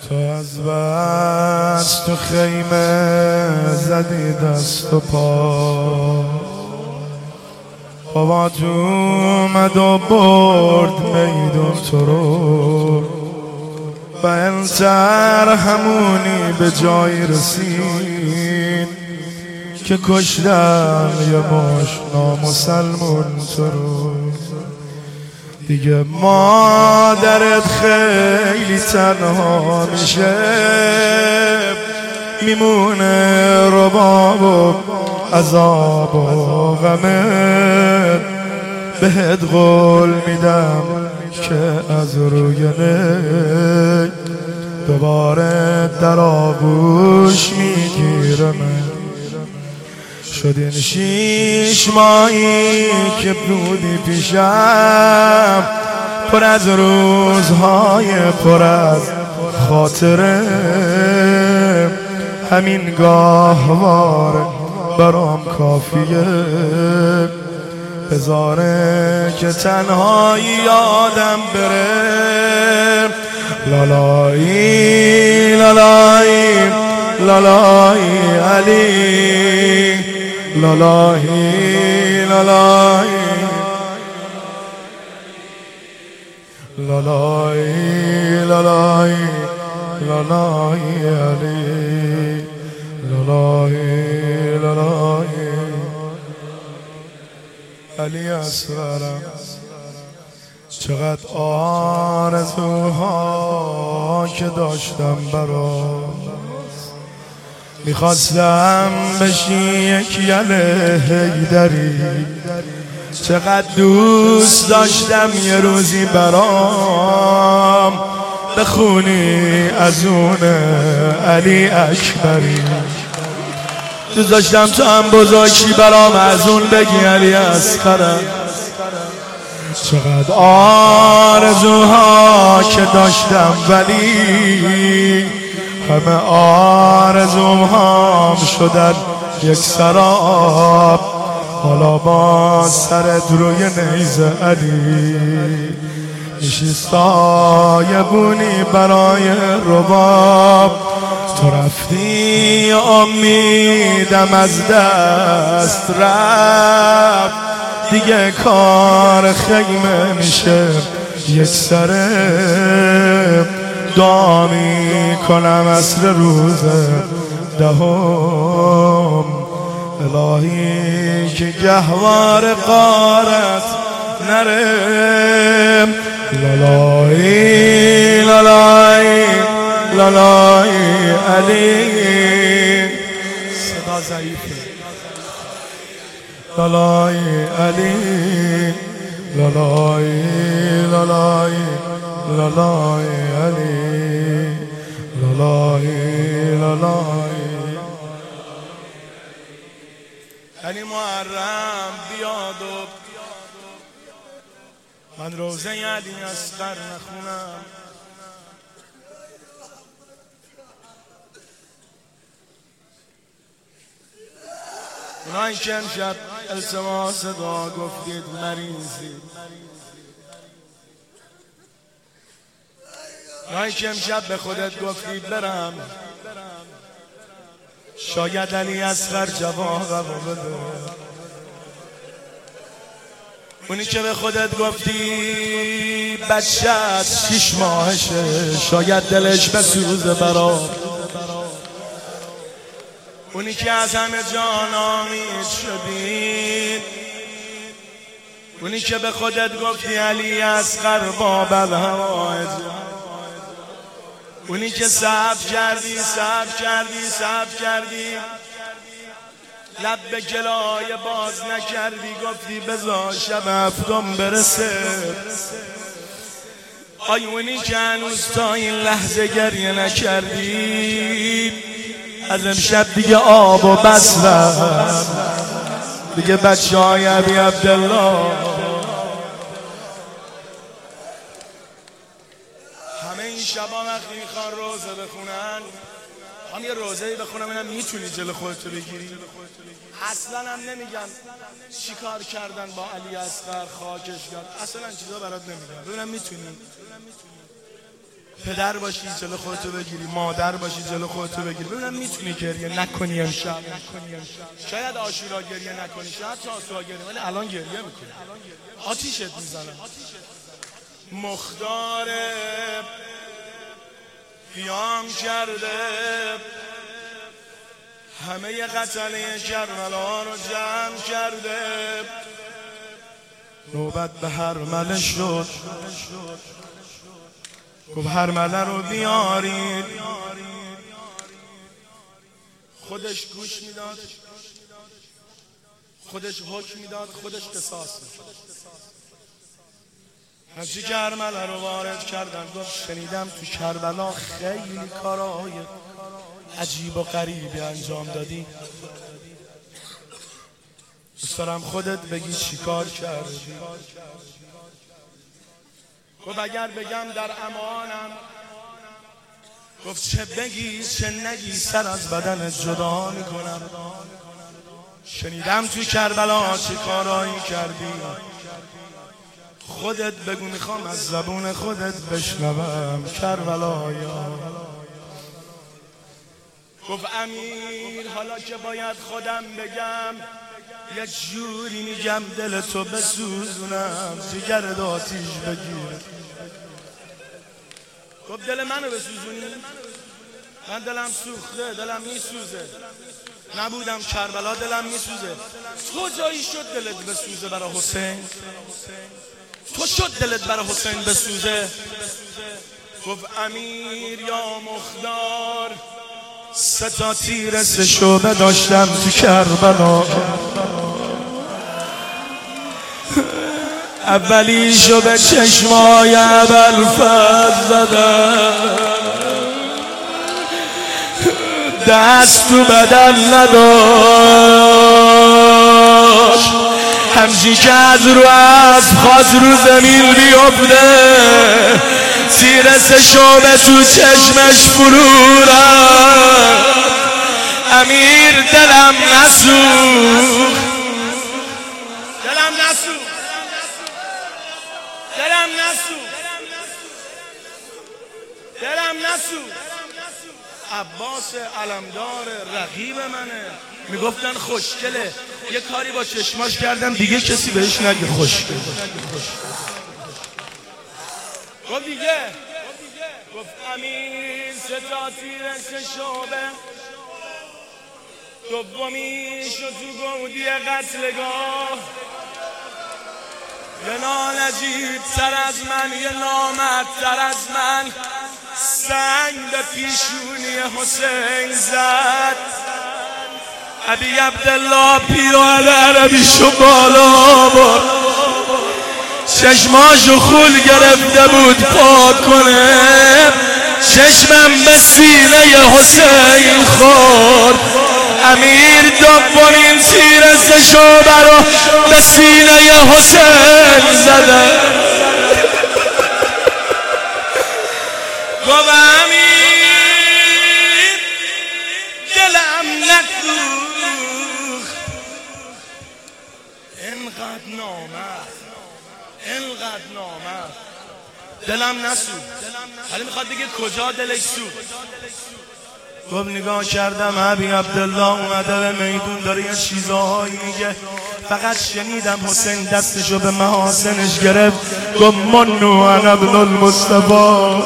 تو از بس تو خیمه زدی دست و پا، بابا تو اومد و برد میدون تو رو، و انتر همونی به جایی رسید که کشتن یه ماش نامسلمون تو رو. دیگه مادرت خیلی تنها میشه، میمونه رباب و عذاب و غمت. بهت قول میدم که از روی نی دوباره در آغوش میگیرم. شدین 6 ماهی که بودی پیشم، پر از روزهای پر از خاطره. همین گاهواره برام کافیه، بذاره که تنهایی یادم بره. لالایی لالایی لالایی علی، لالایی لالایی لالایی لالایی لالایی علی، لالایی لالایی علی اصغرم. چقدر آرزوها که داشتم برات، میخواستم بشی یک یله حیدری. چقدر دوست داشتم یه روزی برام بخونی از اون علی اکبری. دوست داشتم تو هم بزرگی برام از اون بگی علی اصغرم. چقدر آرزوها که داشتم ولی همه آرزوهام شدن یک سراب. حالا با سرت روی نیزه علی میشی سایبونی برای رباب. تو رفتی امیدم از دست رفت، دیگه کار خیمه میشه یک سره. دعا میکنم عصر روز 10 الهی که گهوار قارت نره. لالایی لالایی لالایی علی، صدا ضعیفه. لالایی علی، لالایی لالایی لالایی علی، لالایی لالایی علی. محرم بیاد و من روزه علی اصغر نخونم. اونایی که امشب التماس دعا گفتید مریضید، اونایی که امشب به خودت گفتید برم، شاید علی اصغر جوابمو بده. اونی که به خودت گفتی بچه‌ت 6 ماهشه، شاید دلش بسوزه برات. اونی که از همه جان امید شدی، اونی که به خودت گفتی علی اصغر باب الهوایج، اونی که صبر کردی لب به گلایه باز نکردی، گفتی بذار شب 7 برسه. آی اونی که هنوز تا این لحظه گریه نکردی، از امشب دیگه آب و بس رفت. دیگه بچه های ابی عبدالله همه این شبا وقتی میخوان روزه بخونن، هم یه روزه‌ای بخونم اینم میتونی جلو خودتو بگیری. اصلا هم نمیگم چی کار کردن با علی اصغر خاکش کرد، اصلا چیزا برات نمیگم. ببینم میتونی پدر باشی جلو خودتو بگیری، مادر باشی جلو خودتو بگیری. ببینم میتونی گریه نکنی امشب. شاید عاشورا گریه نکنی، شاید تاسوعا گریه، ولی الان گریه میکنی، آتیشت میزنه. مختار قیام کرده، همه قتله کربلا رو جمع کرده. نوبت به هرمله شد، گفت هرمله رو بیارید. خودش گوش میداد، خودش حکم میداد، خودش قصاص میداد. هرچی که هرمله رو وارد کردن گفت شنیدم تو کربلا خیلی کارهای عجیب و غریبی انجام دادی، دوست دارم خودت بگی چی کار کردی. گفت اگر بگم در امانم، گفت چه بگی چه نگی سر از بدن جدا میکنم. شنیدم توی کربلا چه کارایی کردی، خودت بگو میخوام از زبون خودت بشنوم کربلایا. گفت امیر حالا که باید خودم بگم، یه جوری میگم دل تو بسوزونم، جگر آتیش بگیر. گفت دل منو بسوزونی؟ من دلم سوخته، دلم میسوزه، نبودم کربلا دلم میسوزه. تو جایی شد دلت بسوزه برای حسین؟ تو شد دلت برای حسین بسوزه؟ گفت امیر یا مختار، 3 تیر 3 شعبه داشتم تو کربلا، اولیشو به چشمای ابوالفضل زدم، دست تو بدن نداشت، همچین که از رو اسب خواست رو زمین بیفته، تیر 3 شعبه تو چشمش فرو رفت. امیر دلم نسوخت، دلم نسوخت، دلم نسوخت، دلم نسوخت. عباس علمدار رقیب منه، میگفتن خوشگله، یه کاری با چشماش کردم دیگه کسی بهش نگه خوشگل. گفت دیگه، گفت امیر 3 تیر 3 شعبه، دومیشو تو گودی قتلگاه، یه نالجیب تر از من، یه نامردتر از من، سنگ به پیشونی حسین زد. ابی عبدالله پیرهن عربیشو بالا برد، چشماشو خول گرفته بود پاک کنه، چشمم به سینه حسین خورد. امیر دومین تیر 3 شعبه رو به سینه حسین زده. گفت امیر دلم نسوخت، انقدر نامرد، انقدر نامرد، دلم نسوخت. حالا میخواد بگه کجا دلش سوخت. گفت نگاه کردم ابی عبدالله اومده به میدون داره یه چیزهایی میگه، فقط شنیدم حسین دستشو به محاسنش گرفت، گفت منو انا ابن المصطفی،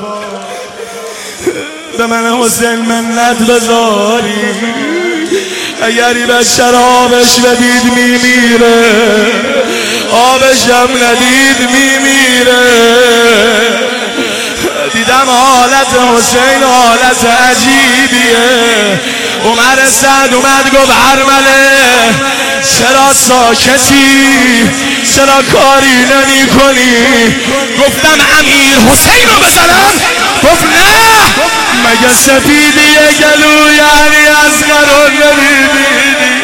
به من حسین منت بذاری، اگری به شرابش بدید میمیره، آبشم ندید میمیره. دیدم حالت حسین حالت عجیبیه. عمر سعد اومد گفت هرمله چرا ساکتی، چرا کاری نمی کنی؟ گفتم امیر حسین رو بزنم؟ گفت نه، مگه سفیدی گلو یعنی از قرار نمیبینی؟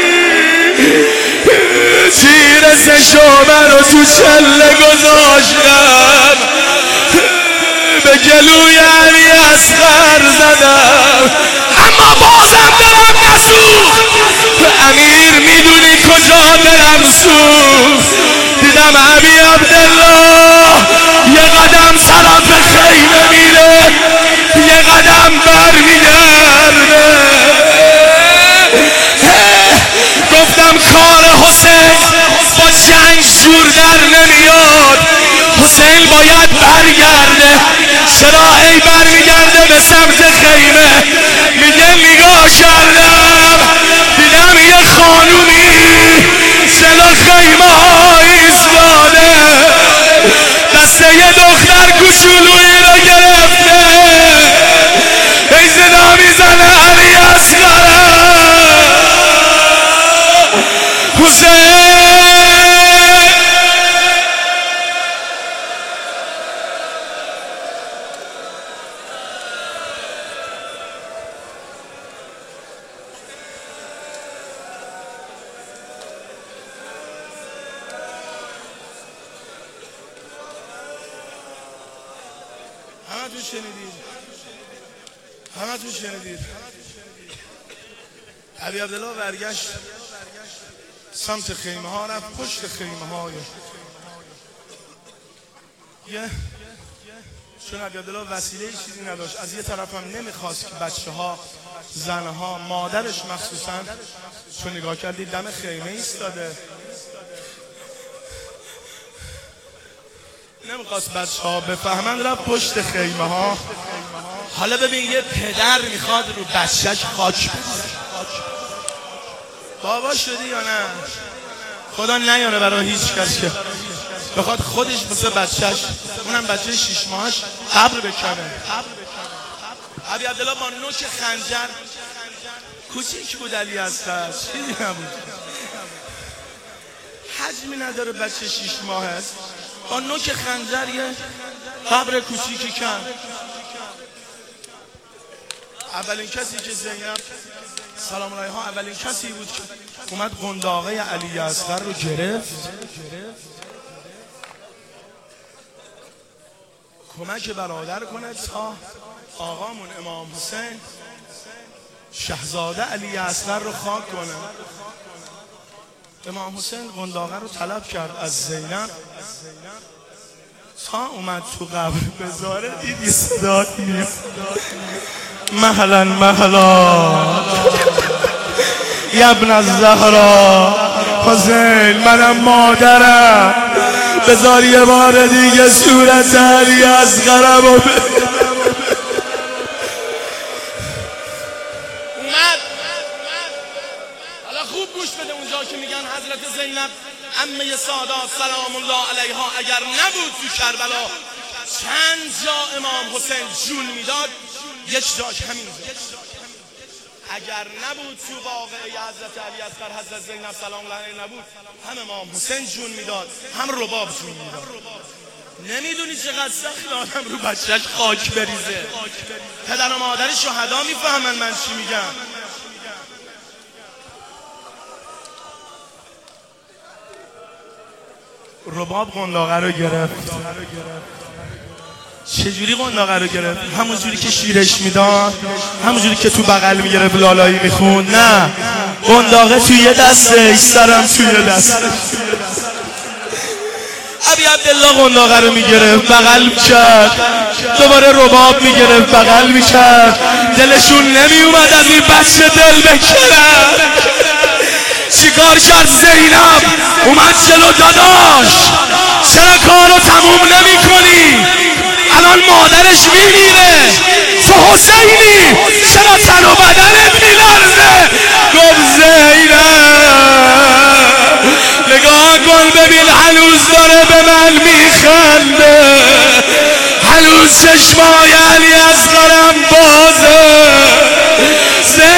تیر 3 شعبه رو تو چله گذاشتم، به گلوی علی اصغر زدم، اما بازم دلم نسوخت. امیر میدونی کجا دلم سوخت؟ دیدم ابی عبدالله یه قدم طرف خیمه علیم برمیگرده. گفتم کار حسین با جنگ جور در نمیاد، حسین باید برگرده. چرا ای برمیگرده به سمت خیمه؟ میگه نگاه کردم دیدم یه خانومی جلو خیمه ها ایستاده، دسته یه دختر کوچولویی رو گرفته، ای صدا میزنه علی اصغر حسین. همتون شنیدید علی عبدالله برگشت سمت خیمه ها، رفت پشت خیمه های چون علی عبدالله وسیله چیزی نداشت، از یه طرف هم نمیخواست که بچه ها، زنه ها، مادرش مخصوصا، چون نگاه کردید دم خیمه ایستاده، نمیخواست بچه ها بفهمن، رفت پشت خیمه ها. حالا ببین یه پدر میخواد رو بچهش خاک بریزه. بابا شدی یا نه؟ خدا نیاره برای هیچ کس که بخواد خودش مثل بچهش، اونم بچه 6 ماهش قبر بکنه. علی عبدالله با نوک خنجر، کوچیک بود علی اصغر، چیزی نبود، حجمی نداره، بچه 6 ماه است، با نوک خنجر یه قبر کوچیکی کن. اولین کسی که زینب سلام علیها، اولین کسی بود که اومد قنداقه علی اصغر رو گرفت، کمک برادر کنه تا آقامون امام حسین شهزاده علی اصغر رو خاک کنه. امام حسین قنداقه رو طلب کرد از زینب، تا اومد تو قبر بذاره دیدی صدا میاد مهلا مهلا یا ابن الزهرا حسین، منم مادرم، بذار یه بار دیگه صورت علی اصغرم رو حالا خوب گوش بده اونجا که میگن حضرت زینب عمه سادات سلام الله علیها اگر نبود تو کربلا چند جا امام حسین جون میداد، یک جاش همین جا. اگر نبود تو واقعه حضرت علی اصغر حضرت زینب سلام الله علیها نبود، هم امام حسین جون میداد هم رباب جون میداد. نمیدونی چقدر سخت آدم رو بچهش خاک بریزه. پدر و مادر شهدا میفهمن من چی میگم. رباب قنداقه رو گرفت. چجوری قنداقه رو گرفت؟ همون جوری که شیرش میداد، همون جوری که تو بغل میگرفت لالایی میخوند؟ نه، قنداقه توی یه دسته، سرم توی یه دسته. علی عبدالله قنداقه رو میگرفت بغل میکرد، دوباره رباب میگرفت بغل میکرد. دلشون نمیومد از این بچه دل بکنن. چیکار کرد زینب؟ اومد جلو داداش، چرا کارو تموم نمی کنی؟ الان مادرش میمیره، تو حسینی، چرا تن و بدنت میلرزه؟ گفت زینب نگاه کن ببین هنوز داره به من میخنده، هنوز چشمای علی اصغرم بازه.